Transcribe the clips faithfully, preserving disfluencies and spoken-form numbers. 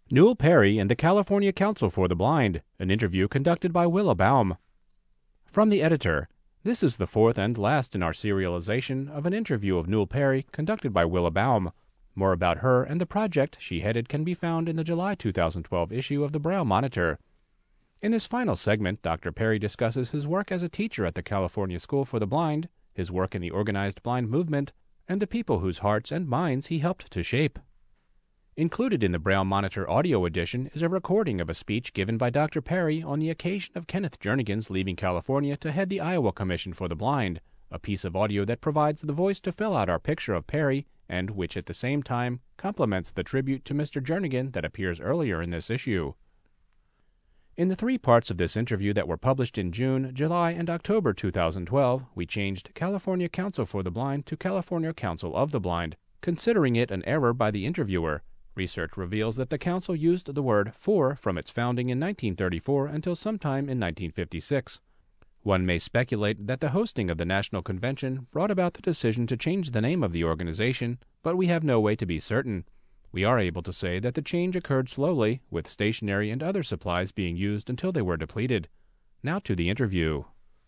Newell Perry and the California Council for the Blind, an interview conducted by Willa Baum. From the editor, this is the fourth and last in our serialization of an interview of Newell Perry conducted by Willa Baum. More about her and the project she headed can be found in the July two thousand twelve issue of the Braille Monitor. In this final segment, Doctor Perry discusses his work as a teacher at the California School for the Blind, his work in the organized blind movement, and the people whose hearts and minds he helped to shape. Included in the Braille Monitor audio edition is a recording of a speech given by Doctor Perry on the occasion of Kenneth Jernigan's leaving California to head the Iowa Commission for the Blind, a piece of audio that provides the voice to fill out our picture of Perry and which at the same time complements the tribute to Mister Jernigan that appears earlier in this issue. In the three parts of this interview that were published in June, July, and October two thousand twelve, we changed California Council for the Blind to California Council of the Blind, considering it an error by the interviewer. Research reveals that the council used the word for from its founding in nineteen thirty-four until sometime in nineteen fifty-six. One may speculate that the hosting of the National Convention brought about the decision to change the name of the organization, but we have no way to be certain. We are able to say that the change occurred slowly, with stationery and other supplies being used until they were depleted. Now to the interview.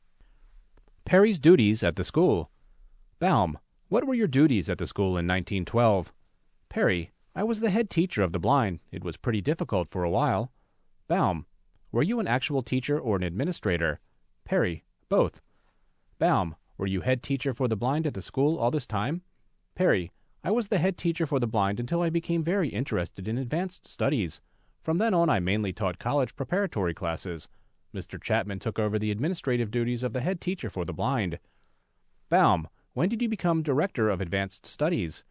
Perry's duties at the school. Baum, what were your duties at the school in nineteen twelve? Perry, I was the head teacher of the blind. It was pretty difficult for a while. Baum, were you an actual teacher or an administrator? Perry, both. Baum, were you head teacher for the blind at the school all this time? Perry, I was the head teacher for the blind until I became very interested in advanced studies. From then on I mainly taught college preparatory classes. Mister Chapman took over the administrative duties of the head teacher for the blind. Baum, when did you become director of advanced studies?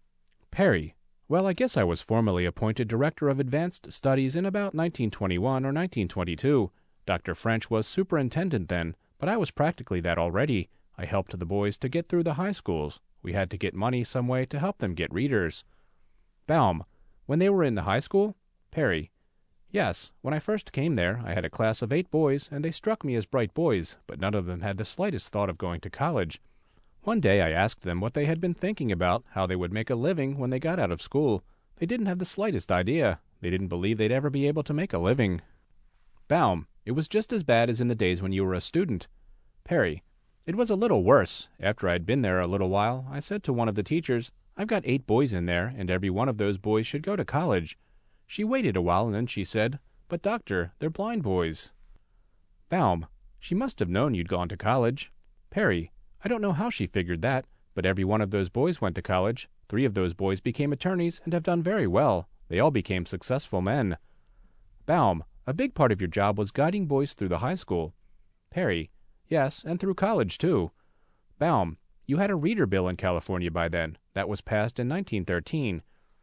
Perry, well, I guess I was formally appointed Director of Advanced Studies in about nineteen twenty-one or nineteen twenty-two. Doctor French was superintendent then, but I was practically that already. I helped the boys to get through the high schools. We had to get money some way to help them get readers. Baum, when they were in the high school? Perry, yes, when I first came there, I had a class of eight boys, and they struck me as bright boys, but none of them had the slightest thought of going to college. One day I asked them what they had been thinking about, how they would make a living when they got out of school. They didn't have the slightest idea. They didn't believe they'd ever be able to make a living. Baum, it was just as bad as in the days when you were a student. Perry, it was a little worse. After I'd been there a little while, I said to one of the teachers, I've got eight boys in there, and every one of those boys should go to college. She waited a while, and then she said, but doctor, they're blind boys. Baum, she must have known you'd gone to college. Perry, I don't know how she figured that, but every one of those boys went to college. Three of those boys became attorneys and have done very well. They all became successful men. Baum, a big part of your job was guiding boys through the high school. Perry, yes, and through college, too. Baum, you had a reader bill in California by then. That was passed in nineteen thirteen.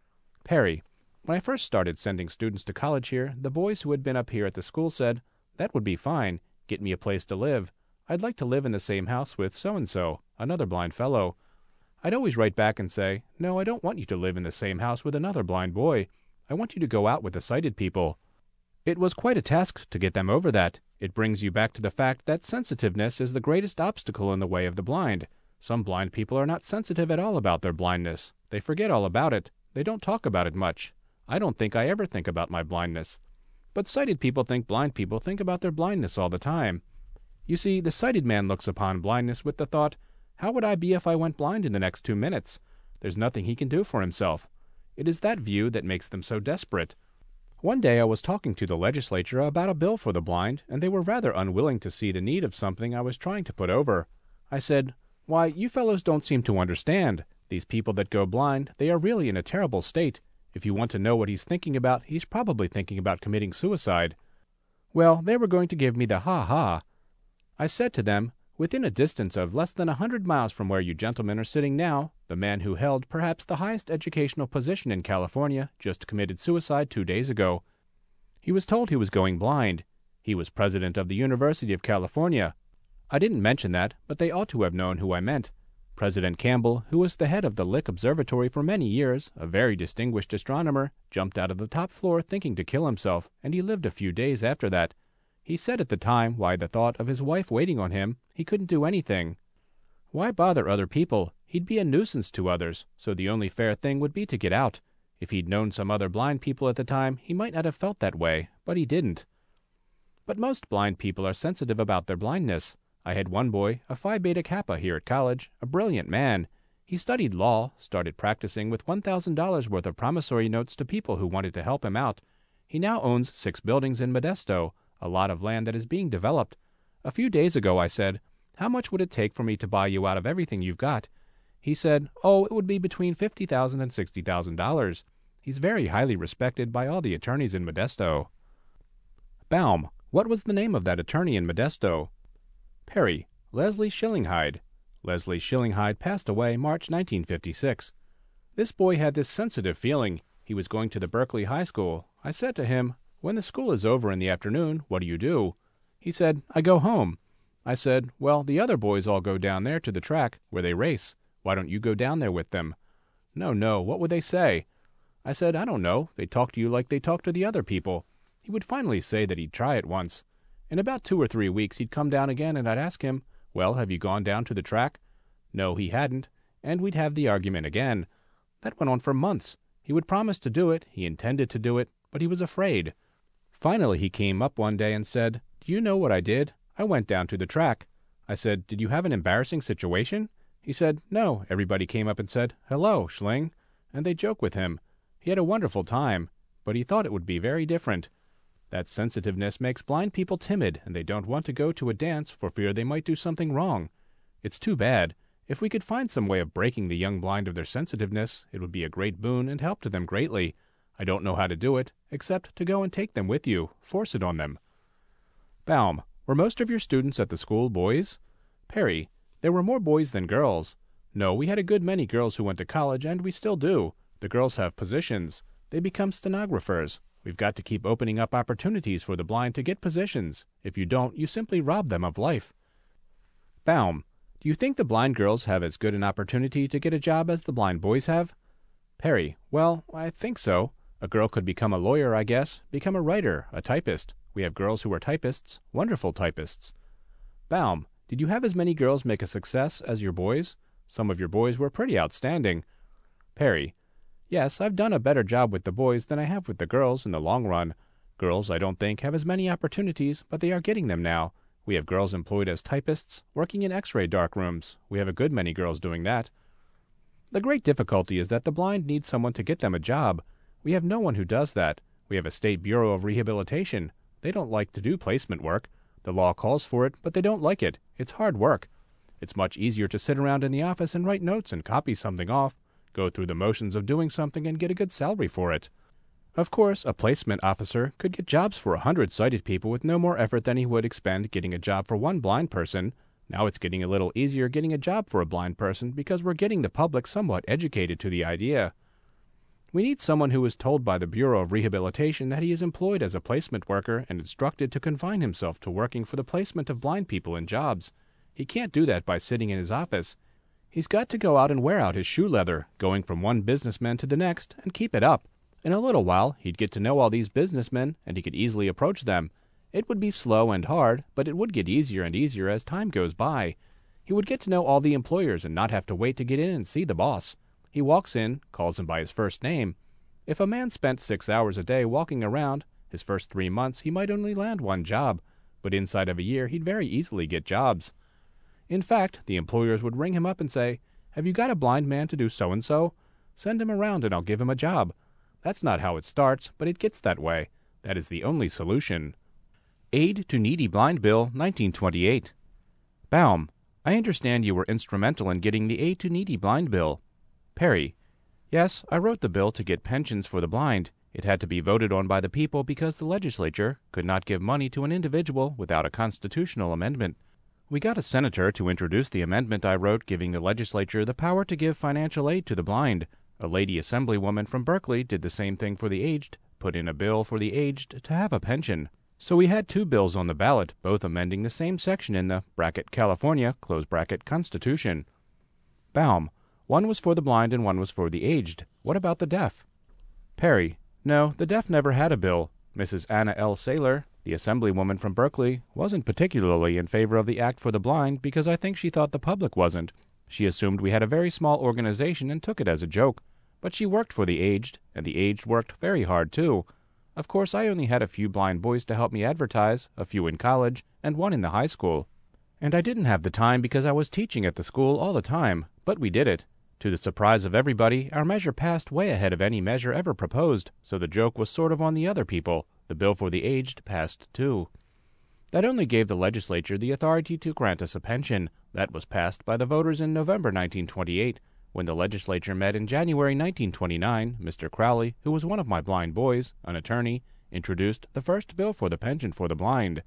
Perry, when I first started sending students to college here, the boys who had been up here at the school said, that would be fine. Get me a place to live. I'd like to live in the same house with so-and-so, another blind fellow. I'd always write back and say, no, I don't want you to live in the same house with another blind boy. I want you to go out with the sighted people. It was quite a task to get them over that. It brings you back to the fact that sensitiveness is the greatest obstacle in the way of the blind. Some blind people are not sensitive at all about their blindness. They forget all about it. They don't talk about it much. I don't think I ever think about my blindness. But sighted people think blind people think about their blindness all the time. You see, the sighted man looks upon blindness with the thought, how would I be if I went blind in the next two minutes? There's nothing he can do for himself. It is that view that makes them so desperate. One day I was talking to the legislature about a bill for the blind, and they were rather unwilling to see the need of something I was trying to put over. I said, why, you fellows don't seem to understand. These people that go blind, they are really in a terrible state. If you want to know what he's thinking about, he's probably thinking about committing suicide. Well, they were going to give me the ha-ha. I said to them, within a distance of less than a hundred miles from where you gentlemen are sitting now, the man who held perhaps the highest educational position in California just committed suicide two days ago. He was told he was going blind. He was president of the University of California. I didn't mention that, but they ought to have known who I meant. President Campbell, who was the head of the Lick Observatory for many years, a very distinguished astronomer, jumped out of the top floor thinking to kill himself, and he lived a few days after that. He said at the time why the thought of his wife waiting on him, he couldn't do anything. Why bother other people? He'd be a nuisance to others, so the only fair thing would be to get out. If he'd known some other blind people at the time, he might not have felt that way, but he didn't. But most blind people are sensitive about their blindness. I had one boy, a Phi Beta Kappa here at college, a brilliant man. He studied law, started practicing with one thousand dollars worth of promissory notes to people who wanted to help him out. He now owns six buildings in Modesto, a lot of land that is being developed. A few days ago I said, "How much would it take for me to buy you out of everything you've got?" He said, "Oh, it would be between fifty thousand dollars and sixty thousand dollars. He's very highly respected by all the attorneys in Modesto. Baum, what was the name of that attorney in Modesto? Perry, Leslie Schillinghide. Leslie Schillinghide passed away March nineteen fifty-six. This boy had this sensitive feeling. He was going to the Berkeley High School. I said to him, "When the school is over in the afternoon, what do you do?" He said, "I go home." I said, "Well, the other boys all go down there to the track, where they race. Why don't you go down there with them?" "No, no, what would they say?" I said, "I don't know. They talk to you like they talk to the other people." He would finally say that he'd try it once. In about two or three weeks he'd come down again, and I'd ask him, "Well, have you gone down to the track?" No, he hadn't, and we'd have the argument again. That went on for months. He would promise to do it, he intended to do it, but he was afraid. Finally he came up one day and said, "Do you know what I did? I went down to the track." I said, "Did you have an embarrassing situation?" He said, "No, everybody came up and said, 'Hello, Schling,' and they joke with him. He had a wonderful time, but he thought it would be very different. That sensitiveness makes blind people timid, and they don't want to go to a dance for fear they might do something wrong. It's too bad. If we could find some way of breaking the young blind of their sensitiveness, it would be a great boon and help to them greatly. I don't know how to do it, except to go and take them with you, force it on them." Baum, were most of your students at the school boys? Perry, there were more boys than girls. No, we had a good many girls who went to college, and we still do. The girls have positions. They become stenographers. We've got to keep opening up opportunities for the blind to get positions. If you don't, you simply rob them of life. Baum, do you think the blind girls have as good an opportunity to get a job as the blind boys have? Perry, well, I think so. A girl could become a lawyer, I guess, become a writer, a typist. We have girls who are typists, wonderful typists. Baum, did you have as many girls make a success as your boys? Some of your boys were pretty outstanding. Perry, yes, I've done a better job with the boys than I have with the girls in the long run. Girls, I don't think, have as many opportunities, but they are getting them now. We have girls employed as typists, working in X-ray darkrooms. We have a good many girls doing that. The great difficulty is that the blind need someone to get them a job. We have no one who does that. We have a State Bureau of Rehabilitation. They don't like to do placement work. The law calls for it, but they don't like it. It's hard work. It's much easier to sit around in the office and write notes and copy something off, go through the motions of doing something and get a good salary for it. Of course, a placement officer could get jobs for a hundred sighted people with no more effort than he would expend getting a job for one blind person. Now it's getting a little easier getting a job for a blind person because we're getting the public somewhat educated to the idea. We need someone who is told by the Bureau of Rehabilitation that he is employed as a placement worker and instructed to confine himself to working for the placement of blind people in jobs. He can't do that by sitting in his office. He's got to go out and wear out his shoe leather, going from one businessman to the next, and keep it up. In a little while, he'd get to know all these businessmen, and he could easily approach them. It would be slow and hard, but it would get easier and easier as time goes by. He would get to know all the employers and not have to wait to get in and see the boss. He walks in, calls him by his first name. If a man spent six hours a day walking around, his first three months he might only land one job, but inside of a year he'd very easily get jobs. In fact, the employers would ring him up and say, "Have you got a blind man to do so-and-so? Send him around and I'll give him a job." That's not how it starts, but it gets that way. That is the only solution. Aid to Needy Blind Bill, nineteen twenty-eight. Baum, I understand you were instrumental in getting the Aid to Needy Blind Bill. Perry, yes, I wrote the bill to get pensions for the blind. It had to be voted on by the people because the legislature could not give money to an individual without a constitutional amendment. We got a senator to introduce the amendment I wrote giving the legislature the power to give financial aid to the blind. A lady assemblywoman from Berkeley did the same thing for the aged, put in a bill for the aged to have a pension. So we had two bills on the ballot, both amending the same section in the bracket California close bracket Constitution. Baum, one was for the blind and one was for the aged. What about the deaf? Perry, no, the deaf never had a bill. Missus Anna L. Saylor, the assemblywoman from Berkeley, wasn't particularly in favor of the act for the blind because I think she thought the public wasn't. She assumed we had a very small organization and took it as a joke. But she worked for the aged, and the aged worked very hard, too. Of course, I only had a few blind boys to help me advertise, a few in college, and one in the high school. And I didn't have the time because I was teaching at the school all the time, but we did it. To the surprise of everybody, our measure passed way ahead of any measure ever proposed, so the joke was sort of on the other people. The bill for the aged passed, too. That only gave the legislature the authority to grant us a pension. That was passed by the voters in November nineteen twenty-eight. When the legislature met in January nineteen twenty-nine, Mister Crowley, who was one of my blind boys, an attorney, introduced the first bill for the pension for the blind.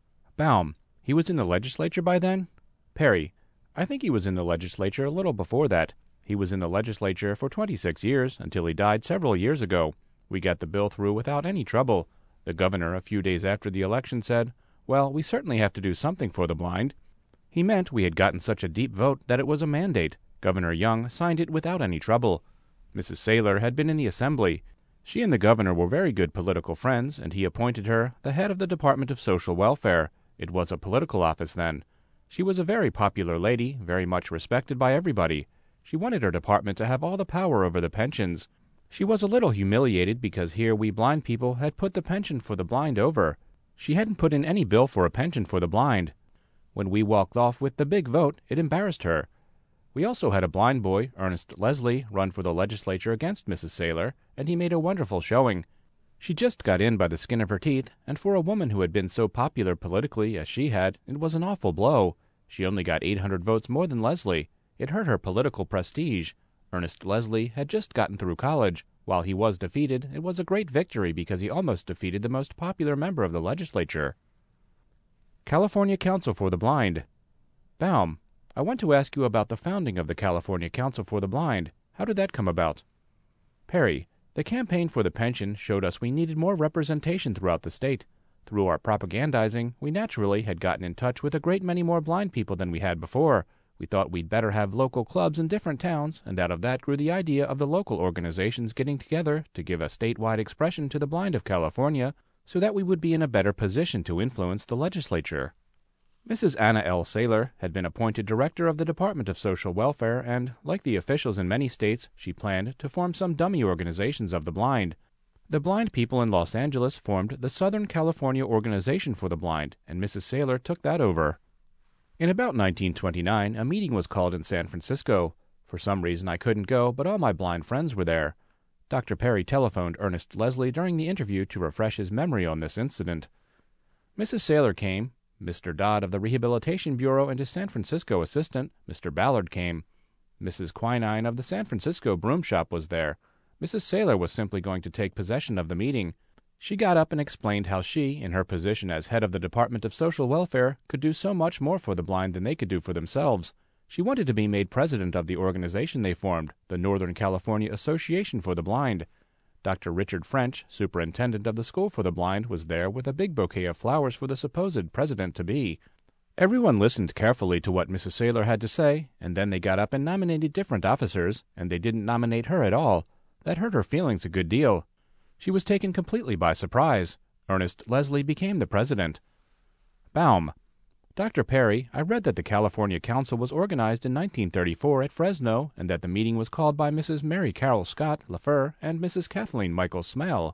Baum, he was in the legislature by then? Perry, I think he was in the legislature a little before that. He was in the legislature for twenty-six years, until he died several years ago. We got the bill through without any trouble. The governor, a few days after the election, said, "Well, we certainly have to do something for the blind." He meant we had gotten such a deep vote that it was a mandate. Governor Young signed it without any trouble. Missus Saylor had been in the assembly. She and the governor were very good political friends, and he appointed her the head of the Department of Social Welfare. It was a political office then. She was a very popular lady, very much respected by everybody. She wanted her department to have all the power over the pensions. She was a little humiliated because here we blind people had put the pension for the blind over. She hadn't put in any bill for a pension for the blind. When we walked off with the big vote, it embarrassed her. We also had a blind boy, Ernest Leslie, run for the legislature against Missus Saylor, and he made a wonderful showing. She just got in by the skin of her teeth, and for a woman who had been so popular politically as she had, it was an awful blow. She only got eight hundred votes more than Leslie. It hurt her political prestige. Ernest Leslie had just gotten through college. While he was defeated, it was a great victory because he almost defeated the most popular member of the legislature. California Council for the Blind. Baum, I want to ask you about the founding of the California Council for the Blind. How did that come about? Perry, the campaign for the pension showed us we needed more representation throughout the state. Through our propagandizing, we naturally had gotten in touch with a great many more blind people than we had before. We thought we'd better have local clubs in different towns, and out of that grew the idea of the local organizations getting together to give a statewide expression to the blind of California, so that we would be in a better position to influence the legislature. Missus Anna L. Saylor had been appointed director of the Department of Social Welfare, and, like the officials in many states, she planned to form some dummy organizations of the blind. The blind people in Los Angeles formed the Southern California Organization for the Blind, and Missus Saylor took that over. In about nineteen twenty-nine, a meeting was called in San Francisco. For some reason I couldn't go, but all my blind friends were there. Doctor Perry telephoned Ernest Leslie during the interview to refresh his memory on this incident. Missus Saylor came. Mister Dodd of the Rehabilitation Bureau and his San Francisco assistant, Mister Ballard, came. Missus Quinine of the San Francisco broom shop was there. Missus Saylor was simply going to take possession of the meeting. She got up and explained how she, in her position as head of the Department of Social Welfare, could do so much more for the blind than they could do for themselves. She wanted to be made president of the organization they formed, the Northern California Association for the Blind. Doctor Richard French, superintendent of the School for the Blind, was there with a big bouquet of flowers for the supposed president-to-be. Everyone listened carefully to what Missus Saylor had to say, and then they got up and nominated different officers, and they didn't nominate her at all. That hurt her feelings a good deal. She was taken completely by surprise. Ernest Leslie became the president. Baum. Doctor Perry, I read that the California Council was organized in nineteen thirty-four at Fresno, and that the meeting was called by Missus Mary Carroll Scott LaFleur and Missus Kathleen Michael Smell.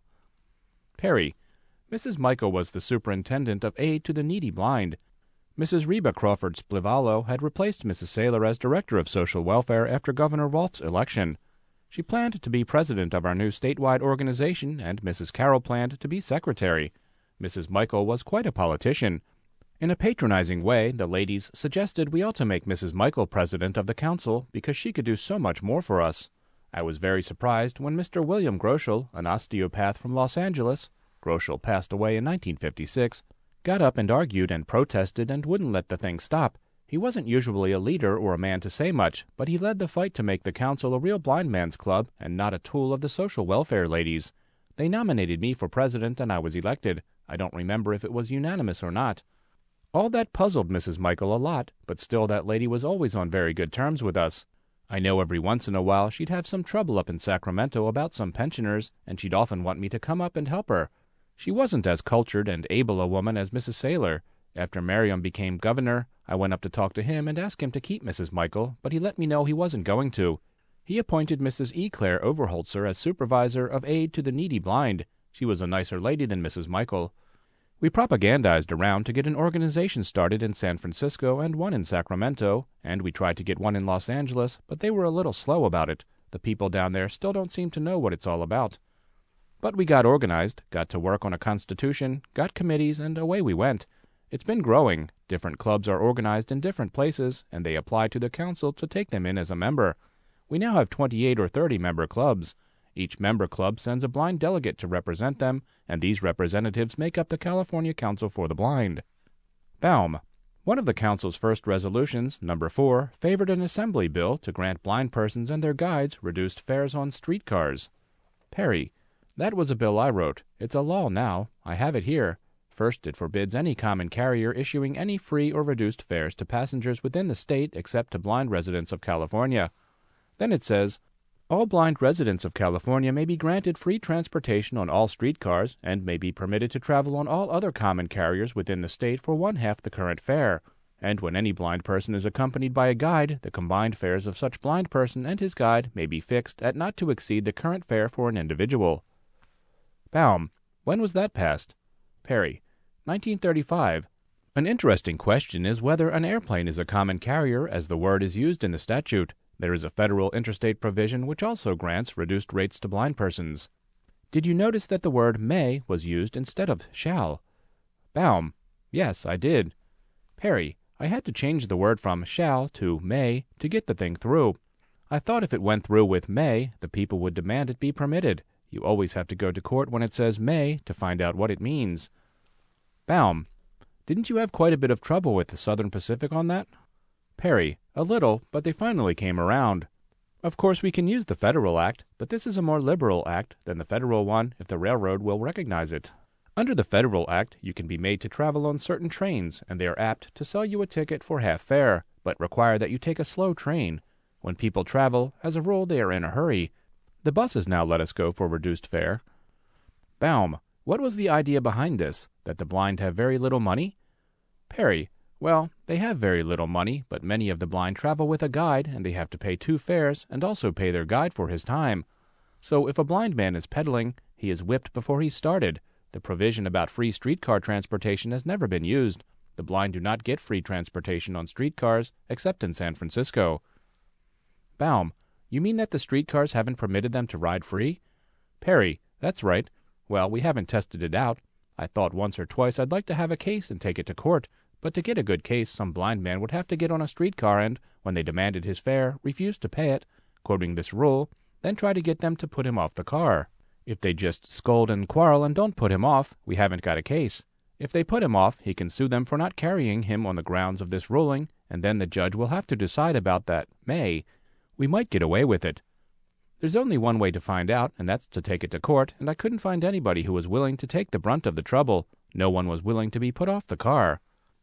Perry. Missus Michael was the superintendent of aid to the needy blind. Missus Reba Crawford Splivalo had replaced Missus Saylor as director of social welfare after Governor Rolfe's election. She planned to be president of our new statewide organization, and Missus Carroll planned to be secretary. Missus Michael was quite a politician. In a patronizing way, the ladies suggested we ought to make Missus Michael president of the council because she could do so much more for us. I was very surprised when Mister William Groeschel, an osteopath from Los Angeles — Groeschel passed away in nineteen fifty-six — got up and argued and protested and wouldn't let the thing stop. He wasn't usually a leader or a man to say much, but he led the fight to make the council a real blind man's club and not a tool of the social welfare ladies. They nominated me for president and I was elected. I don't remember if it was unanimous or not. All that puzzled Missus Michael a lot, but still that lady was always on very good terms with us. I know every once in a while she'd have some trouble up in Sacramento about some pensioners, and she'd often want me to come up and help her. She wasn't as cultured and able a woman as Missus Saylor. After Merriam became governor, I went up to talk to him and ask him to keep Missus Michael, but he let me know he wasn't going to. He appointed Missus E. Claire Overholzer as supervisor of aid to the needy blind. She was a nicer lady than Missus Michael. We propagandized around to get an organization started in San Francisco and one in Sacramento, and we tried to get one in Los Angeles, but they were a little slow about it. The people down there still don't seem to know what it's all about. But we got organized, got to work on a constitution, got committees, and away we went. It's been growing. Different clubs are organized in different places, and they apply to the council to take them in as a member. We now have twenty-eight or thirty member clubs. Each member club sends a blind delegate to represent them, and these representatives make up the California Council for the Blind. Baum. One of the council's first resolutions, number four, favored an assembly bill to grant blind persons and their guides reduced fares on streetcars. Perry. That was a bill I wrote. It's a law now. I have it here. First, it forbids any common carrier issuing any free or reduced fares to passengers within the state except to blind residents of California. Then it says, all blind residents of California may be granted free transportation on all streetcars and may be permitted to travel on all other common carriers within the state for one-half the current fare. And when any blind person is accompanied by a guide, the combined fares of such blind person and his guide may be fixed at not to exceed the current fare for an individual. Baum. When was that passed? Perry. nineteen thirty-five. An interesting question is whether an airplane is a common carrier as the word is used in the statute. There is a federal interstate provision which also grants reduced rates to blind persons. Did you notice that the word may was used instead of shall? Baum. Yes, I did. Perry. I had to change the word from shall to may to get the thing through. I thought if it went through with may, the people would demand it be permitted. You always have to go to court when it says may to find out what it means. Baum. Didn't you have quite a bit of trouble with the Southern Pacific on that? Perry. A little, but they finally came around. Of course we can use the Federal Act, but this is a more liberal act than the federal one if the railroad will recognize it. Under the Federal Act, you can be made to travel on certain trains, and they are apt to sell you a ticket for half fare, but require that you take a slow train. When people travel, as a rule they are in a hurry. The buses now let us go for reduced fare. Baum. What was the idea behind this, that the blind have very little money? Perry. Well, they have very little money, but many of the blind travel with a guide, and they have to pay two fares and also pay their guide for his time. So if a blind man is pedaling, he is whipped before he started. The provision about free streetcar transportation has never been used. The blind do not get free transportation on streetcars, except in San Francisco. Baum. You mean that the streetcars haven't permitted them to ride free? Perry. That's right. Well, we haven't tested it out. I thought once or twice I'd like to have a case and take it to court. But to get a good case, some blind man would have to get on a streetcar and, when they demanded his fare, refuse to pay it, quoting this rule, then try to get them to put him off the car. If they just scold and quarrel and don't put him off, we haven't got a case. If they put him off, he can sue them for not carrying him on the grounds of this ruling, and then the judge will have to decide about that may. We might get away with it. There's only one way to find out, and that's to take it to court, and I couldn't find anybody who was willing to take the brunt of the trouble. No one was willing to be put off the car.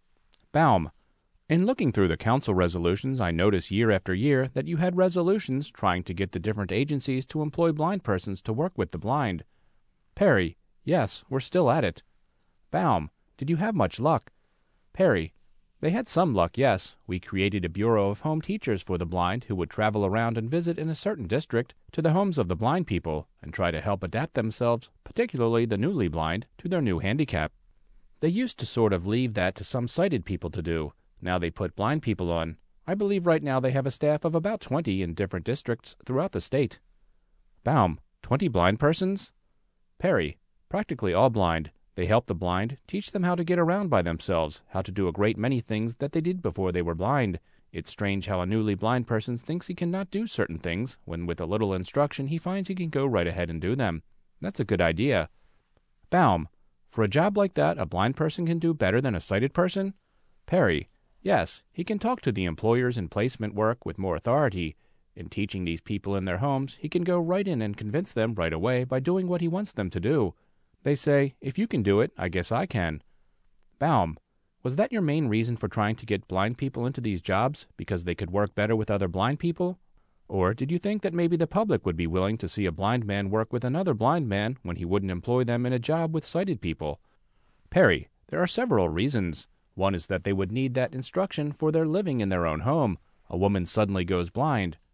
Baum. In looking through the council resolutions, I notice year after year that you had resolutions trying to get the different agencies to employ blind persons to work with the blind. Perry. Yes, we're still at it. Baum. Did you have much luck? Perry. They had some luck, yes. We created a bureau of home teachers for the blind who would travel around and visit in a certain district to the homes of the blind people and try to help adapt themselves, particularly the newly blind, to their new handicap. They used to sort of leave that to some sighted people to do. Now they put blind people on. I believe right now they have a staff of about twenty in different districts throughout the state. Baum. Twenty blind persons? Perry. Practically all blind. They help the blind, teach them how to get around by themselves, how to do a great many things that they did before they were blind. It's strange how a newly blind person thinks he cannot do certain things, when with a little instruction he finds he can go right ahead and do them. That's a good idea. Baum. For a job like that, a blind person can do better than a sighted person? Perry. Yes, he can talk to the employers in placement work with more authority. In teaching these people in their homes, he can go right in and convince them right away by doing what he wants them to do. They say, if you can do it, I guess I can. Baum. Was that your main reason for trying to get blind people into these jobs, because they could work better with other blind people? Or did you think that maybe the public would be willing to see a blind man work with another blind man when he wouldn't employ them in a job with sighted people? Perry. There are several reasons. One is that they would need that instruction for their living in their own home. A woman suddenly goes blind.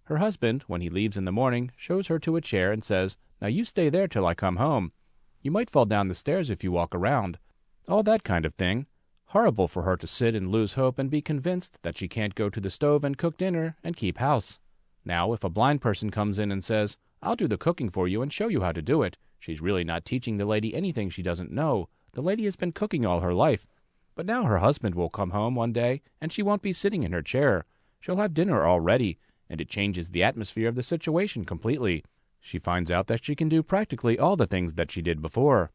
Her husband, when he leaves in the morning, shows her to a chair and says, "Now you stay there till I come home. You might fall down the stairs if you walk around." All that kind of thing. Horrible for her to sit and lose hope and be convinced that she can't go to the stove and cook dinner and keep house. Now, if a blind person comes in and says, "I'll do the cooking for you and show you how to do it," she's really not teaching the lady anything she doesn't know. The lady has been cooking all her life. But now her husband will come home one day, and she won't be sitting in her chair. She'll have dinner all ready, and it changes the atmosphere of the situation completely. She finds out that she can do practically all the things that she did before.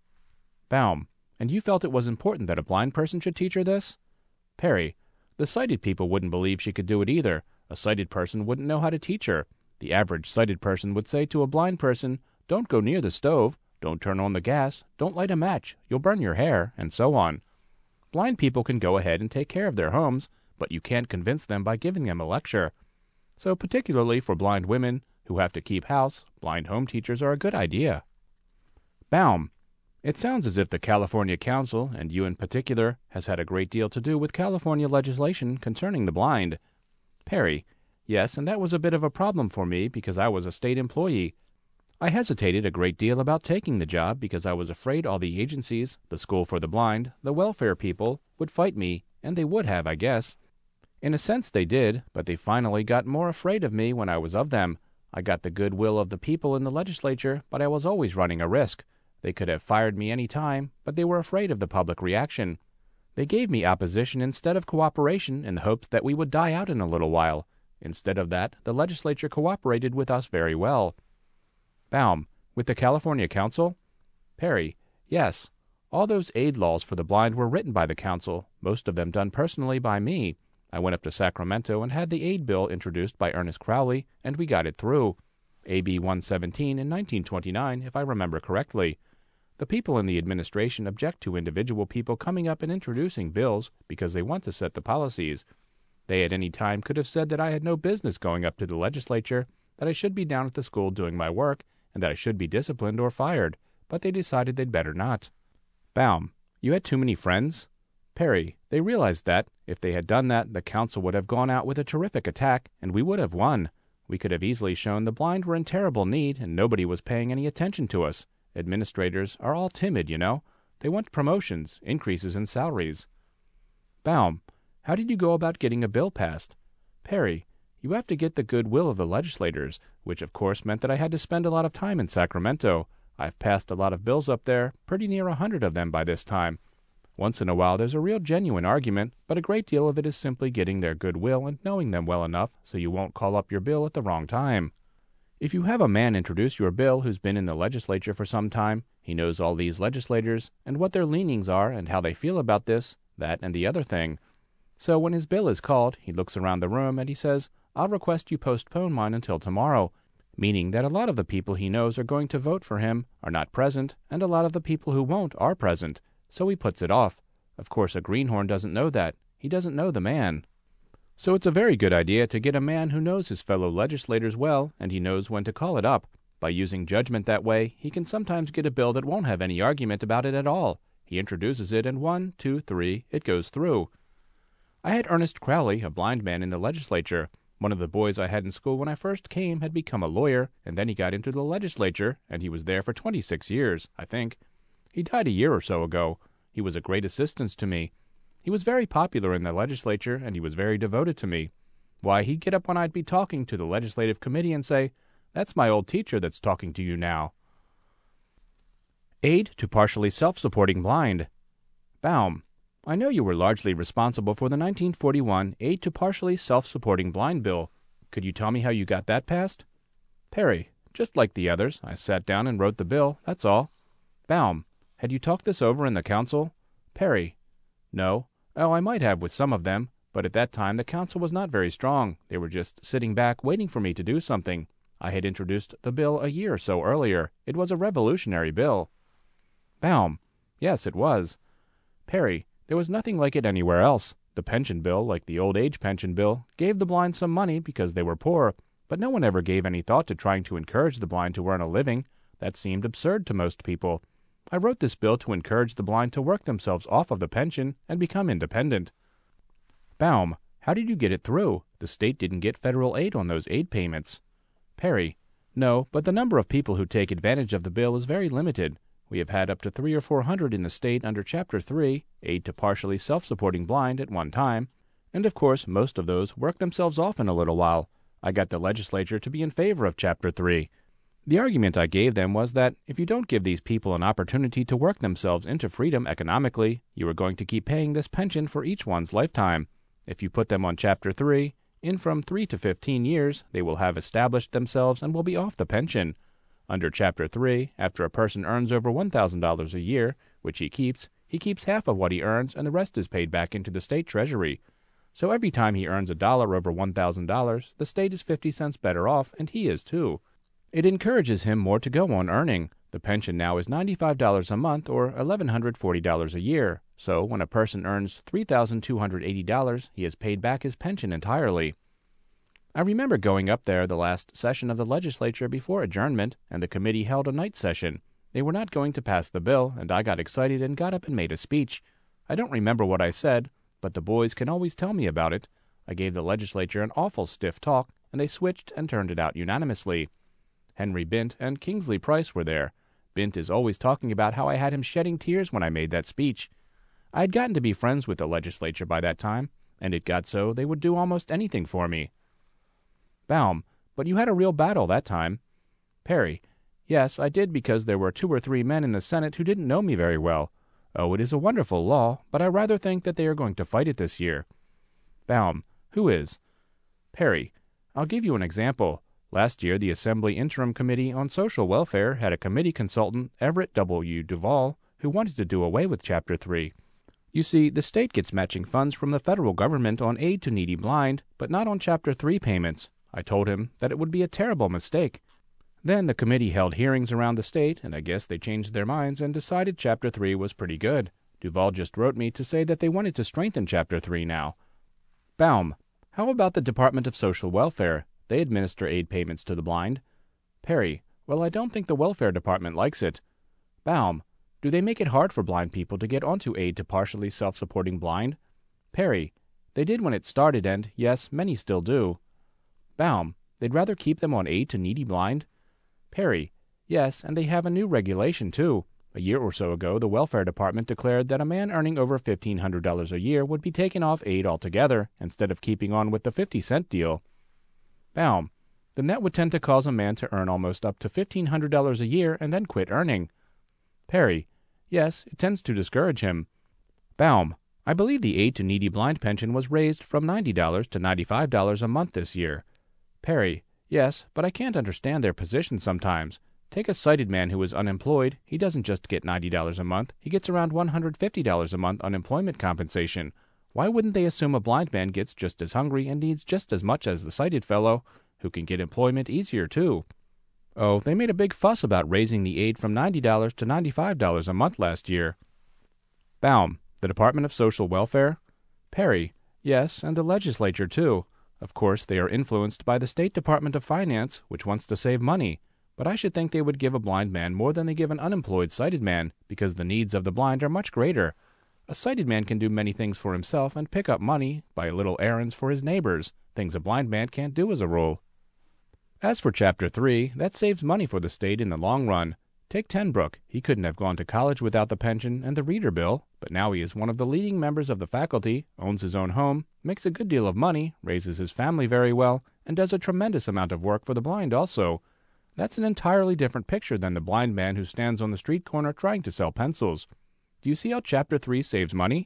Baum: And you felt it was important that a blind person should teach her this? Perry: The sighted people wouldn't believe she could do it either. A sighted person wouldn't know how to teach her. The average sighted person would say to a blind person, "Don't go near the stove, don't turn on the gas, don't light a match, you'll burn your hair," and so on. Blind people can go ahead and take care of their homes, but you can't convince them by giving them a lecture. So particularly for blind women who have to keep house, blind home teachers are a good idea. Baum: It sounds as if the California Council, and you in particular, has had a great deal to do with California legislation concerning the blind. Perry: Yes, and that was a bit of a problem for me because I was a state employee. I hesitated a great deal about taking the job because I was afraid all the agencies, the School for the Blind, the welfare people, would fight me, and they would have, I guess. In a sense they did, but they finally got more afraid of me when I was of them. I got the goodwill of the people in the legislature, but I was always running a risk. They could have fired me any time, but they were afraid of the public reaction. They gave me opposition instead of cooperation in the hopes that we would die out in a little while. Instead of that, the legislature cooperated with us very well. Baum: With the California Council? Perry: Yes. All those aid laws for the blind were written by the council, most of them done personally by me. I went up to Sacramento and had the aid bill introduced by Ernest Crowley, and we got it through. A B one seventeen in nineteen twenty-nine, if I remember correctly. The people in the administration object to individual people coming up and introducing bills because they want to set the policies. They at any time could have said that I had no business going up to the legislature, that I should be down at the school doing my work, and that I should be disciplined or fired, but they decided they'd better not. Baum: You had too many friends? Perry: They realized that, if they had done that, the council would have gone out with a terrific attack, and we would have won. We could have easily shown the blind were in terrible need, and nobody was paying any attention to us. Administrators are all timid, you know. They want promotions, increases in salaries. Baum: How did you go about getting a bill passed? Perry: You have to get the goodwill of the legislators, which of course meant that I had to spend a lot of time in Sacramento. I've passed a lot of bills up there, pretty near a hundred of them by this time. Once in a while there's a real genuine argument, but a great deal of it is simply getting their goodwill and knowing them well enough so you won't call up your bill at the wrong time. If you have a man introduce your bill who's been in the legislature for some time, he knows all these legislators and what their leanings are and how they feel about this, that, and the other thing. So when his bill is called, he looks around the room and he says, "I'll request you postpone mine until tomorrow," meaning that a lot of the people he knows are going to vote for him are not present, and a lot of the people who won't are present, so he puts it off. Of course, a greenhorn doesn't know that. He doesn't know the man. So it's a very good idea to get a man who knows his fellow legislators well, and he knows when to call it up. By using judgment that way, he can sometimes get a bill that won't have any argument about it at all. He introduces it, and one, two, three, it goes through. I had Ernest Crowley, a blind man, in the legislature. One of the boys I had in school when I first came had become a lawyer, and then he got into the legislature, and he was there for twenty-six years, I think. He died a year or so ago. He was a great assistance to me. He was very popular in the legislature, and he was very devoted to me. Why, he'd get up when I'd be talking to the legislative committee and say, "That's my old teacher that's talking to you now." Aid to partially self-supporting blind. Baum: I know you were largely responsible for the nineteen forty-one Aid to Partially Self-Supporting Blind Bill. Could you tell me how you got that passed? Perry: Just like the others. I sat down and wrote the bill, that's all. Baum: Had you talked this over in the council? Perry: No. Oh, I might have with some of them, but at that time the council was not very strong. They were just sitting back waiting for me to do something. I had introduced the bill a year or so earlier. It was a revolutionary bill. Baum: Yes, it was. Perry: There was nothing like it anywhere else. The pension bill, like the old age pension bill, gave the blind some money because they were poor, but no one ever gave any thought to trying to encourage the blind to earn a living. That seemed absurd to most people. I wrote this bill to encourage the blind to work themselves off of the pension and become independent. Baum: How did you get it through? The state didn't get federal aid on those aid payments. Perry: No, but the number of people who take advantage of the bill is very limited. We have had up to three or four hundred in the state under Chapter three, aid to partially self-supporting blind, at one time. And of course, most of those work themselves off in a little while. I got the legislature to be in favor of Chapter three. The argument I gave them was that if you don't give these people an opportunity to work themselves into freedom economically, you are going to keep paying this pension for each one's lifetime. If you put them on Chapter three, in from three to fifteen years, they will have established themselves and will be off the pension. Under Chapter three, after a person earns over one thousand dollars a year, which he keeps, he keeps half of what he earns and the rest is paid back into the state treasury. So every time he earns a dollar over one thousand dollars, the state is fifty cents better off, and he is too. It encourages him more to go on earning. The pension now is ninety-five dollars a month or one thousand one hundred forty dollars a year. So when a person earns three thousand two hundred eighty dollars, he has paid back his pension entirely. I remember going up there the last session of the legislature before adjournment, and the committee held a night session. They were not going to pass the bill, and I got excited and got up and made a speech. I don't remember what I said, but the boys can always tell me about it. I gave the legislature an awful stiff talk, and they switched and turned it out unanimously. Henry Bint and Kingsley Price were there. Bint is always talking about how I had him shedding tears when I made that speech. I had gotten to be friends with the legislature by that time, and it got so they would do almost anything for me. Baum: But you had a real battle that time. Perry: Yes, I did, because there were two or three men in the Senate who didn't know me very well. Oh, it is a wonderful law, but I rather think that they are going to fight it this year. Baum: Who is? Perry: I'll give you an example. Last year, the Assembly Interim Committee on Social Welfare had a committee consultant, Everett W. Duval, who wanted to do away with Chapter three. You see, the state gets matching funds from the federal government on aid to needy blind, but not on Chapter three payments. I told him that it would be a terrible mistake. Then the committee held hearings around the state, and I guess they changed their minds and decided Chapter three was pretty good. Duval just wrote me to say that they wanted to strengthen Chapter three now. Baum: How about the Department of Social Welfare? They administer aid payments to the blind. Perry: Well, I don't think the welfare department likes it. Baum: Do they make it hard for blind people to get onto aid to partially self-supporting blind? Perry: They did when it started, and, yes, many still do. Baum: They'd rather keep them on aid to needy blind? Perry: Yes, and they have a new regulation, too. A year or so ago, the welfare department declared that a man earning over fifteen hundred dollars a year would be taken off aid altogether, instead of keeping on with the fifty-cent deal. Baum: Then that would tend to cause a man to earn almost up to fifteen hundred dollars a year and then quit earning. Perry: Yes, it tends to discourage him. Baum: I believe the aid to needy blind pension was raised from ninety dollars to ninety-five dollars a month this year. Perry: Yes, but I can't understand their position sometimes. Take a sighted man who is unemployed. He doesn't just get ninety dollars a month. He gets around one hundred fifty dollars a month unemployment compensation. Why wouldn't they assume a blind man gets just as hungry and needs just as much as the sighted fellow, who can get employment easier too? Oh, they made a big fuss about raising the aid from ninety dollars to ninety-five dollars a month last year. Baum: The Department of Social Welfare? Perry: Yes, and the legislature too. Of course, they are influenced by the State Department of Finance, which wants to save money. But I should think they would give a blind man more than they give an unemployed sighted man, because the needs of the blind are much greater. A sighted man can do many things for himself and pick up money, buy little errands for his neighbors, things a blind man can't do as a rule. As for Chapter three, that saves money for the state in the long run. Take Tenbrook. He couldn't have gone to college without the pension and the reader bill, but now he is one of the leading members of the faculty, owns his own home, makes a good deal of money, raises his family very well, and does a tremendous amount of work for the blind also. That's an entirely different picture than the blind man who stands on the street corner trying to sell pencils. Do you see how Chapter three saves money?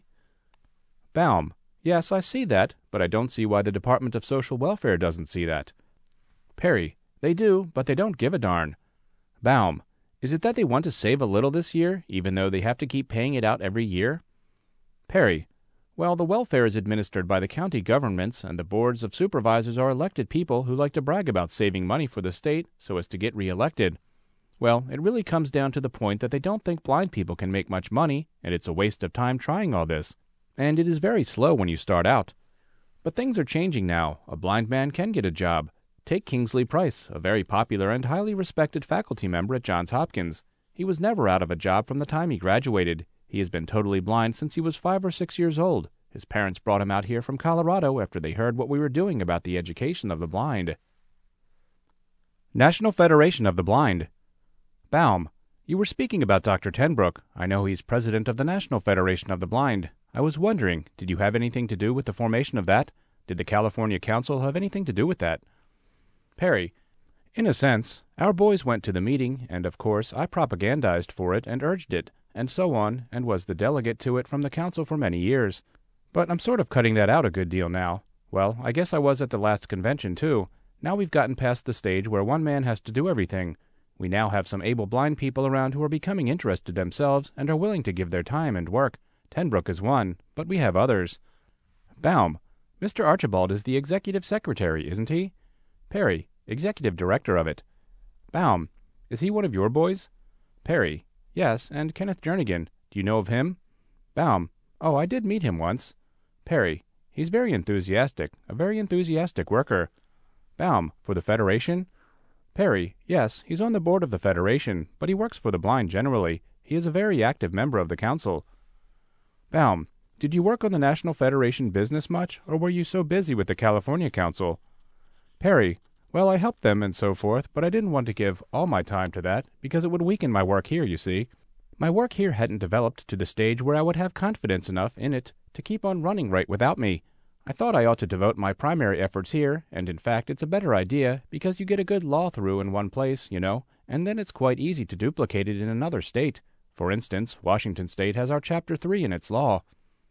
Baum: Yes, I see that, but I don't see why the Department of Social Welfare doesn't see that. Perry: They do, but they don't give a darn. Baum: Is it that they want to save a little this year, even though they have to keep paying it out every year? Perry: Well, the welfare is administered by the county governments, and the boards of supervisors are elected people who like to brag about saving money for the state so as to get reelected. Well, it really comes down to the point that they don't think blind people can make much money, and it's a waste of time trying all this. And it is very slow when you start out. But things are changing now. A blind man can get a job. Take Kingsley Price, a very popular and highly respected faculty member at Johns Hopkins. He was never out of a job from the time he graduated. He has been totally blind since he was five or six years old. His parents brought him out here from Colorado after they heard what we were doing about the education of the blind. National Federation of the Blind. Baum, you were speaking about Doctor Tenbrook. I know he's president of the National Federation of the Blind. I was wondering, did you have anything to do with the formation of that? Did the California Council have anything to do with that? Perry, in a sense. Our boys went to the meeting, and of course I propagandized for it and urged it, and so on, and was the delegate to it from the council for many years. But I'm sort of cutting that out a good deal now. Well, I guess I was at the last convention, too. Now we've gotten past the stage where one man has to do everything. We now have some able blind people around who are becoming interested themselves and are willing to give their time and work. Tenbrook is one, but we have others. Baum, Mister Archibald is the executive secretary, isn't he? Perry, executive director of it. Baum, is he one of your boys? Perry, yes, and Kenneth Jernigan. Do you know of him? Baum, oh, I did meet him once. Perry, he's very enthusiastic, a very enthusiastic worker. Baum, for the Federation? Perry, yes, he's on the board of the Federation, but he works for the blind generally. He is a very active member of the council. Baum, did you work on the National Federation business much, or were you so busy with the California Council? Perry, well, I helped them and so forth, but I didn't want to give all my time to that, because it would weaken my work here, you see. My work here hadn't developed to the stage where I would have confidence enough in it to keep on running right without me. I thought I ought to devote my primary efforts here, and in fact it's a better idea, because you get a good law through in one place, you know, and then it's quite easy to duplicate it in another state. For instance, Washington State has our Chapter three in its law.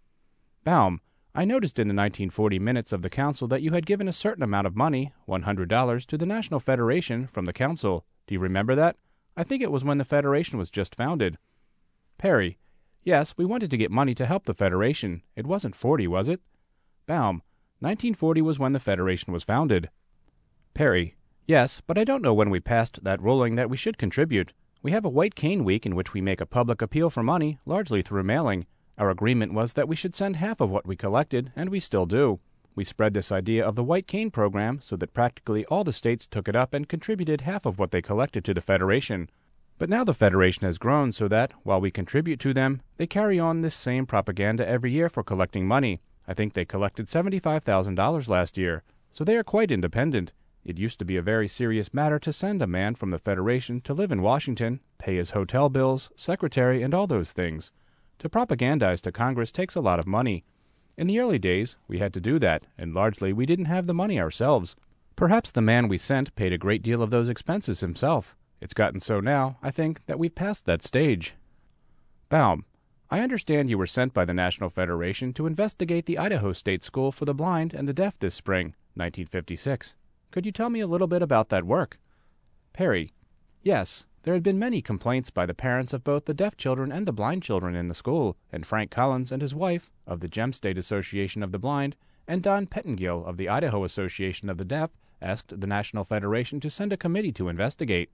Baum, I noticed in the nineteen forty minutes of the council that you had given a certain amount of money, one hundred dollars, to the National Federation from the council. Do you remember that? I think it was when the Federation was just founded. Perry, yes, we wanted to get money to help the Federation. It wasn't forty, was it? Baum, nineteen forty was when the Federation was founded. Perry, yes, but I don't know when we passed that ruling that we should contribute. We have a White Cane Week in which we make a public appeal for money, largely through mailing. Our agreement was that we should send half of what we collected, and we still do. We spread this idea of the White Cane program so that practically all the states took it up and contributed half of what they collected to the Federation. But now the Federation has grown so that, while we contribute to them, they carry on this same propaganda every year for collecting money. I think they collected seventy-five thousand dollars last year, so they are quite independent. It used to be a very serious matter to send a man from the Federation to live in Washington, pay his hotel bills, secretary, and all those things. To propagandize to Congress takes a lot of money. In the early days, we had to do that, and largely we didn't have the money ourselves. Perhaps the man we sent paid a great deal of those expenses himself. It's gotten so now, I think, that we've passed that stage. Baum, I understand you were sent by the National Federation to investigate the Idaho State School for the Blind and the Deaf this spring, nineteen fifty-six. Could you tell me a little bit about that work? Perry, yes, there had been many complaints by the parents of both the deaf children and the blind children in the school, and Frank Collins and his wife, of the Gem State Association of the Blind, and Don Pettengill of the Idaho Association of the Deaf, asked the National Federation to send a committee to investigate.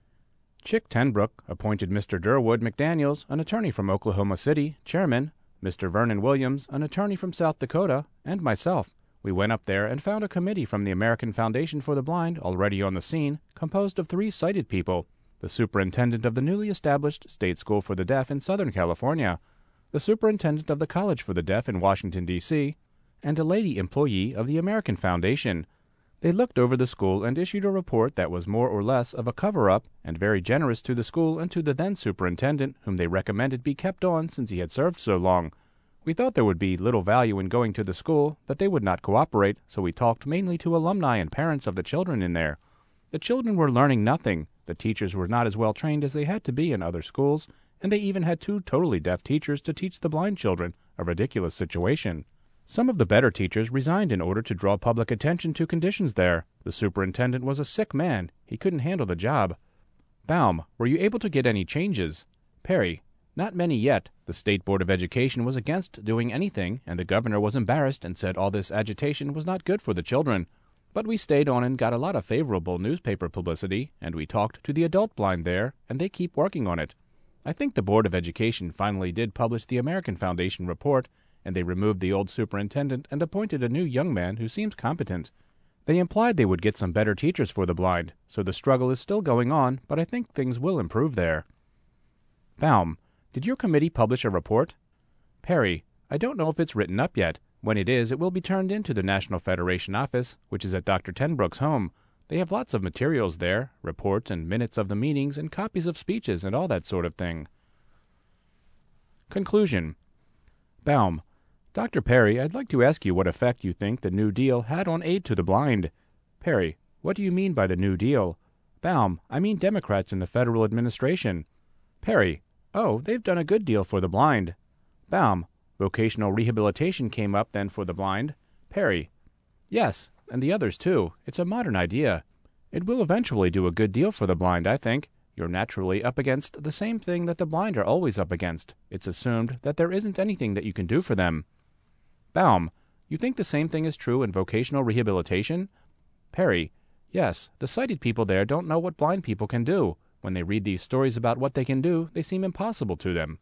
Chick Tenbrook appointed Mister Durwood McDaniels, an attorney from Oklahoma City, chairman, Mister Vernon Williams, an attorney from South Dakota, and myself. We went up there and found a committee from the American Foundation for the Blind already on the scene, composed of three sighted people: the superintendent of the newly established State School for the Deaf in Southern California, the superintendent of the College for the Deaf in Washington, D C, and a lady employee of the American Foundation. They looked over the school and issued a report that was more or less of a cover-up and very generous to the school and to the then superintendent, whom they recommended be kept on since he had served so long. We thought there would be little value in going to the school, that they would not cooperate, so we talked mainly to alumni and parents of the children in there. The children were learning nothing. The teachers were not as well trained as they had to be in other schools, and they even had two totally deaf teachers to teach the blind children, a ridiculous situation. Some of the better teachers resigned in order to draw public attention to conditions there. The superintendent was a sick man. He couldn't handle the job. Baum, were you able to get any changes? Perry, not many yet. The State Board of Education was against doing anything, and the governor was embarrassed and said all this agitation was not good for the children. But we stayed on and got a lot of favorable newspaper publicity, and we talked to the adult blind there, and they keep working on it. I think the Board of Education finally did publish the American Foundation report, and they removed the old superintendent and appointed a new young man who seems competent. They implied they would get some better teachers for the blind, so the struggle is still going on, but I think things will improve there. Baum, did your committee publish a report? Perry, I don't know if it's written up yet. When it is, it will be turned into the National Federation office, which is at Doctor Tenbrook's home. They have lots of materials there, reports and minutes of the meetings and copies of speeches and all that sort of thing. Conclusion. Baum. Doctor Perry, I'd like to ask you what effect you think the New Deal had on aid to the blind. Perry. What do you mean by the New Deal? Baum. I mean Democrats in the federal administration. Perry. Oh, they've done a good deal for the blind. Baum. Vocational rehabilitation came up then for the blind. Perry. Yes, and the others too. It's a modern idea. It will eventually do a good deal for the blind, I think. You're naturally up against the same thing that the blind are always up against. It's assumed that there isn't anything that you can do for them. Baum. You think the same thing is true in vocational rehabilitation? Perry. Yes, the sighted people there don't know what blind people can do. When they read these stories about what they can do, they seem impossible to them.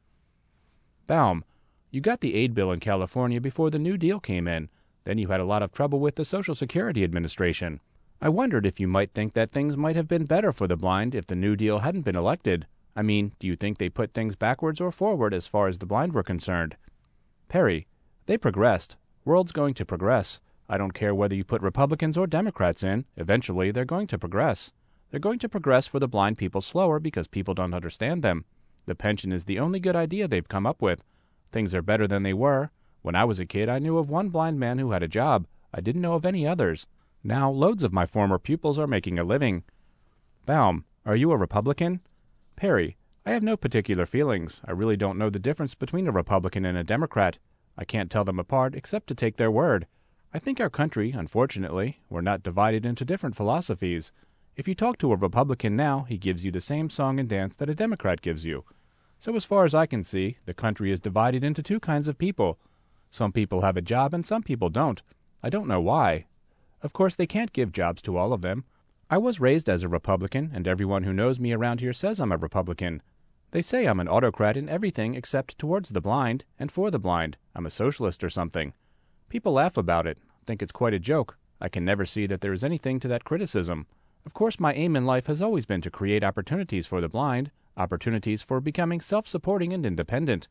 Baum. You got the aid bill in California before the New Deal came in. Then you had a lot of trouble with the Social Security Administration. I wondered if you might think that things might have been better for the blind if the New Deal hadn't been elected. I mean, do you think they put things backwards or forward as far as the blind were concerned? Perry. They progressed. World's going to progress. I don't care whether you put Republicans or Democrats in. Eventually, they're going to progress. They're going to progress for the blind people slower because people don't understand them. The pension is the only good idea they've come up with. Things are better than they were. When I was a kid, I knew of one blind man who had a job. I didn't know of any others. Now, loads of my former pupils are making a living. Baum. Are you a Republican? Perry. I have no particular feelings. I really don't know the difference between a Republican and a Democrat. I can't tell them apart except to take their word. I think our country, unfortunately, we're not divided into different philosophies. If you talk to a Republican now, he gives you the same song and dance that a Democrat gives you. So as far as I can see, the country is divided into two kinds of people. Some people have a job and some people don't. I don't know why. Of course, they can't give jobs to all of them. I was raised as a Republican, and everyone who knows me around here says I'm a Republican. They say I'm an autocrat in everything except towards the blind and for the blind. I'm a socialist or something. People laugh about it, think it's quite a joke. I can never see that there is anything to that criticism. Of course, my aim in life has always been to create opportunities for the blind, opportunities for becoming self-supporting and independent.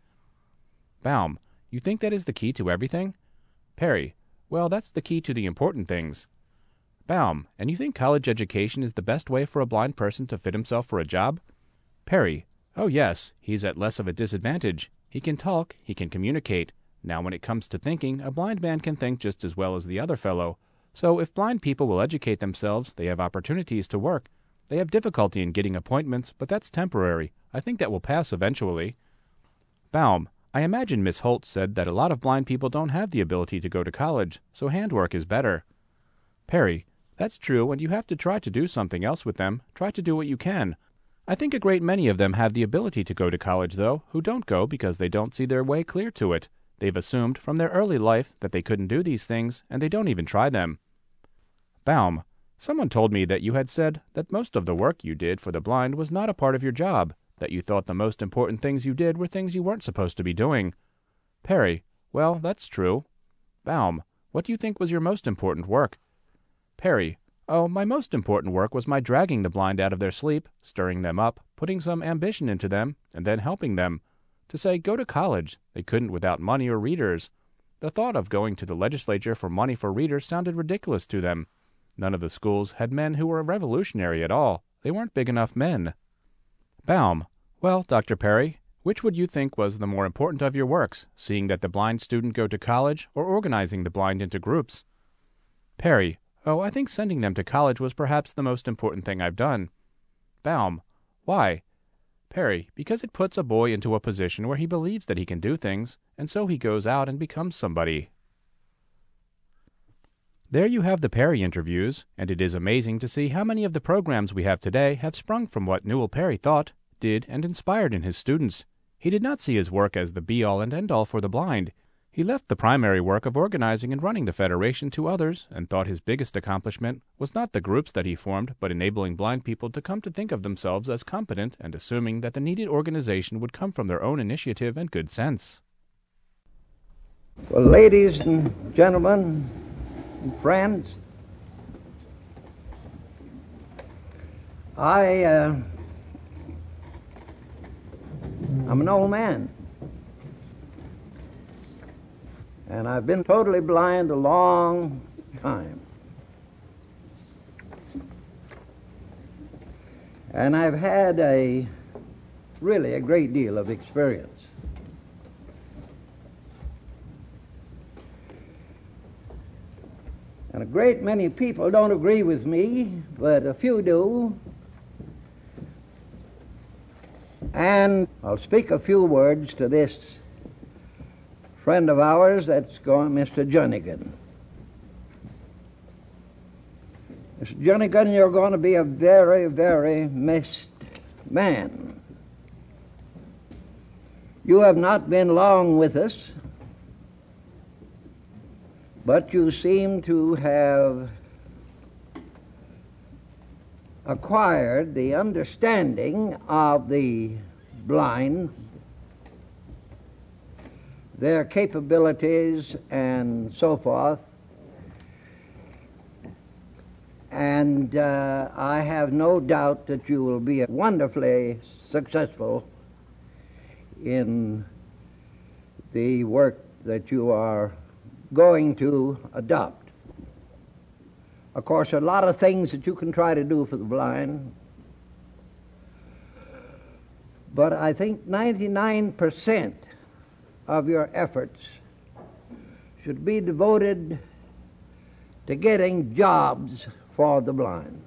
Baum. You think that is the key to everything? Perry. Well, that's the key to the important things. Baum. And you think college education is the best way for a blind person to fit himself for a job? Perry. Oh, yes. He's at less of a disadvantage. He can talk. He can communicate. Now, when it comes to thinking, a blind man can think just as well as the other fellow. So if blind people will educate themselves, they have opportunities to work. They have difficulty in getting appointments, but that's temporary. I think that will pass eventually. Baum. I imagine Miss Holt said that a lot of blind people don't have the ability to go to college, so handwork is better. Perry. That's true, and you have to try to do something else with them. Try to do what you can. I think a great many of them have the ability to go to college, though, who don't go because they don't see their way clear to it. They've assumed from their early life that they couldn't do these things, and they don't even try them. Baum. Someone told me that you had said that most of the work you did for the blind was not a part of your job, that you thought the most important things you did were things you weren't supposed to be doing. Perry. Well, that's true. Baum. What do you think was your most important work? Perry. Oh, my most important work was my dragging the blind out of their sleep, stirring them up, putting some ambition into them, and then helping them. To say, go to college, they couldn't without money or readers. The thought of going to the legislature for money for readers sounded ridiculous to them. None of the schools had men who were revolutionary at all. They weren't big enough men. Baum. Well, Doctor Perry, which would you think was the more important of your works, seeing that the blind student go to college or organizing the blind into groups? Perry. Oh, I think sending them to college was perhaps the most important thing I've done. Baum. Why? Perry. Because it puts a boy into a position where he believes that he can do things, and so he goes out and becomes somebody. There you have the Perry interviews, and it is amazing to see how many of the programs we have today have sprung from what Newell Perry thought, did, and inspired in his students. He did not see his work as the be-all and end-all for the blind. He left the primary work of organizing and running the Federation to others, and thought his biggest accomplishment was not the groups that he formed, but enabling blind people to come to think of themselves as competent and assuming that the needed organization would come from their own initiative and good sense. Well, ladies and gentlemen, and friends, I, uh, I'm an old man. And I've been totally blind a long time. And I've had a really a great deal of experience. And a great many people don't agree with me, but a few do. And I'll speak a few words to this friend of ours that's going, Mister Jernigan. Mister Jernigan, you're going to be a very, very missed man. You have not been long with us, but you seem to have acquired the understanding of the blind, their capabilities and so forth. And uh, I have no doubt that you will be wonderfully successful in the work that you are going to adopt. Of course, there are a lot of things that you can try to do for the blind, but I think ninety-nine percent of your efforts should be devoted to getting jobs for the blind.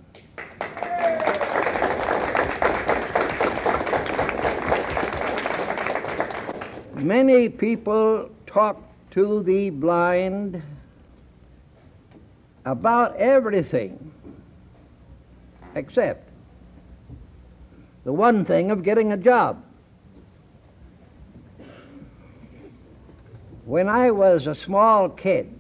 Many people talk to the blind about everything except the one thing of getting a job. When I was a small kid,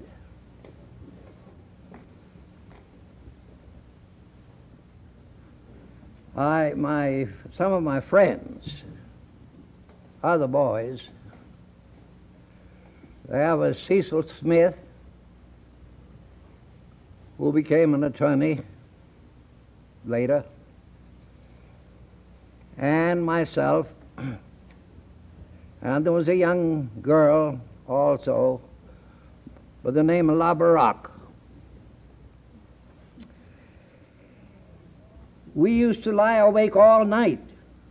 I, my, some of my friends, other boys, there was Cecil Smith, who became an attorney later, and myself, and there was a young girl also by the name of La Barak. We used to lie awake all night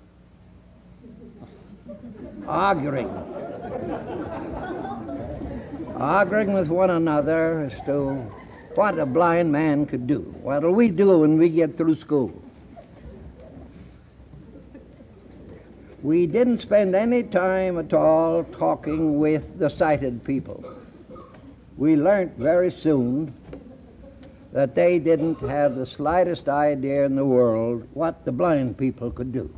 arguing, arguing with one another as to what a blind man could do. What'll we do when we get through school? We didn't spend any time at all talking with the sighted people. We learned very soon that they didn't have the slightest idea in the world what the blind people could do.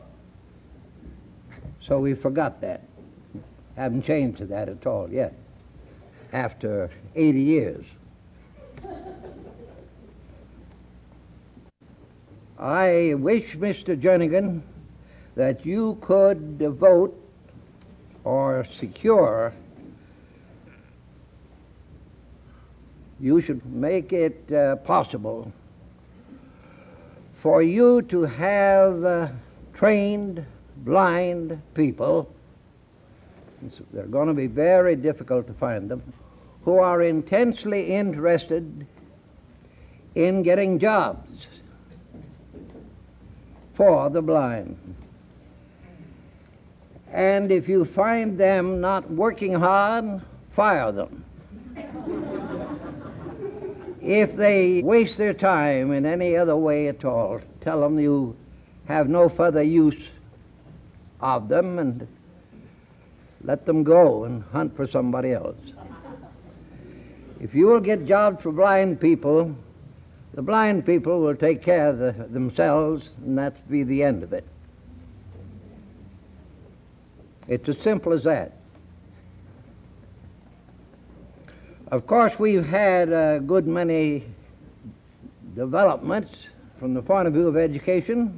So we forgot that. Haven't changed to that at all yet, after eighty years. I wish, Mister Jernigan, that you could devote or secure, you should make it uh, possible for you to have uh, trained blind people, they're going to be very difficult to find them, who are intensely interested in getting jobs for the blind. And if you find them not working hard, fire them. If they waste their time in any other way at all, tell them you have no further use of them and let them go and hunt for somebody else. If you will get jobs for blind people, the blind people will take care of the, themselves, and that's be the end of it. It's as simple as that. Of course, we've had a good many developments from the point of view of education.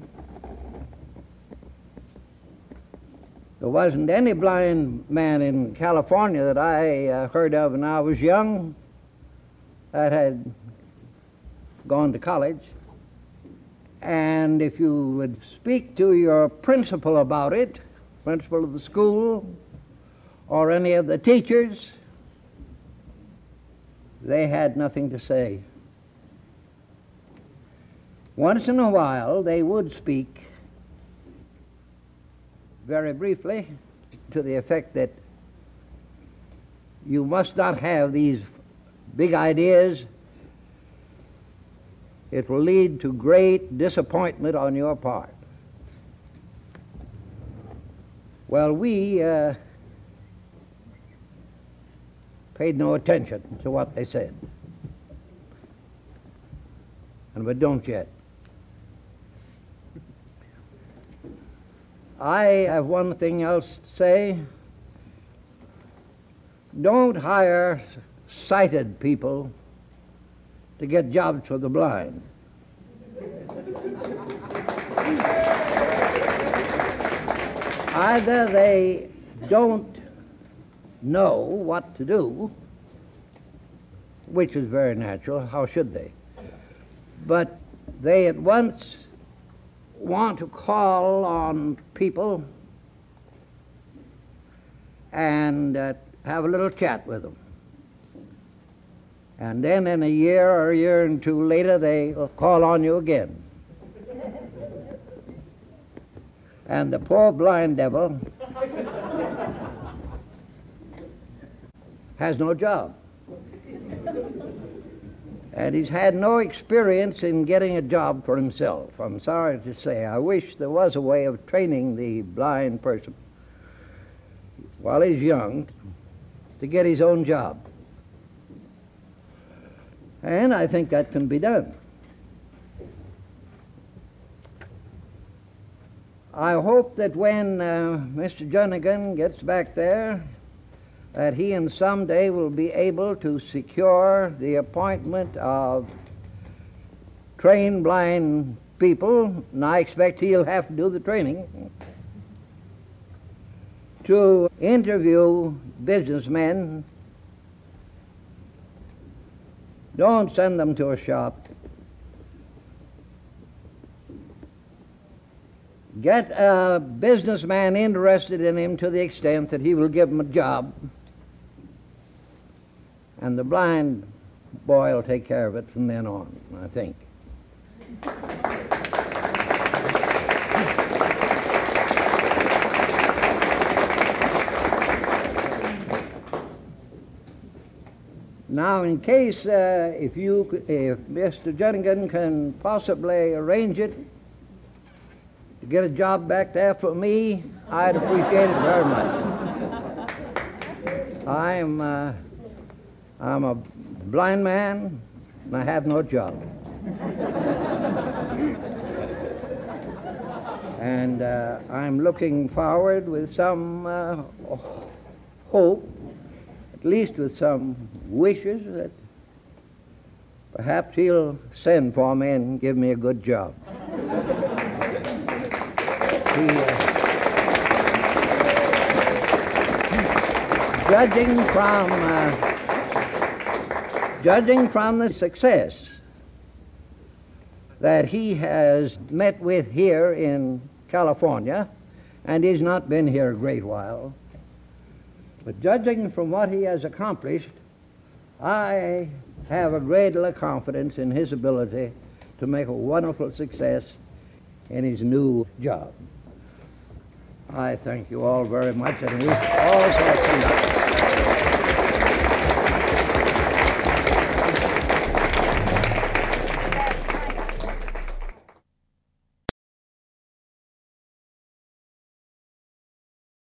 There wasn't any blind man in California that I uh, heard of when I was young that had gone to college. And if you would speak to your principal about it, principal of the school, or any of the teachers, they had nothing to say. Once in a while, they would speak very briefly to the effect that you must not have these big ideas. It will lead to great disappointment on your part. Well, we uh, paid no attention to what they said, and we don't yet. I have one thing else to say. Don't hire sighted people to get jobs for the blind. Either they don't know what to do, which is very natural, how should they? But they at once want to call on people and uh, have a little chat with them. And then in a year or a year and two later, they will call on you again. And the poor blind devil has no job. And he's had no experience in getting a job for himself. I'm sorry to say, I wish there was a way of training the blind person while he's young to get his own job. And I think that can be done. I hope that when uh, Mister Jernigan gets back there, that he and someday will be able to secure the appointment of trained blind people, and I expect he'll have to do the training, to interview businessmen. Don't send them to a shop. Get a businessman interested in him to the extent that he will give him a job, and the blind boy will take care of it from then on, I think. Now, in case uh, if you, if Mister Jernigan can possibly arrange it to get a job back there for me, I'd appreciate it very much. I'm, uh, I'm a blind man, and I have no job. And uh, I'm looking forward with some uh, hope, at least with some wishes, that perhaps he'll send for me and give me a good job. he, uh, judging from uh, judging from the success that he has met with here in California, and he's not been here a great while, but judging from what he has accomplished, I have a great deal of confidence in his ability to make a wonderful success in his new job. I thank you all very much, and wish all success.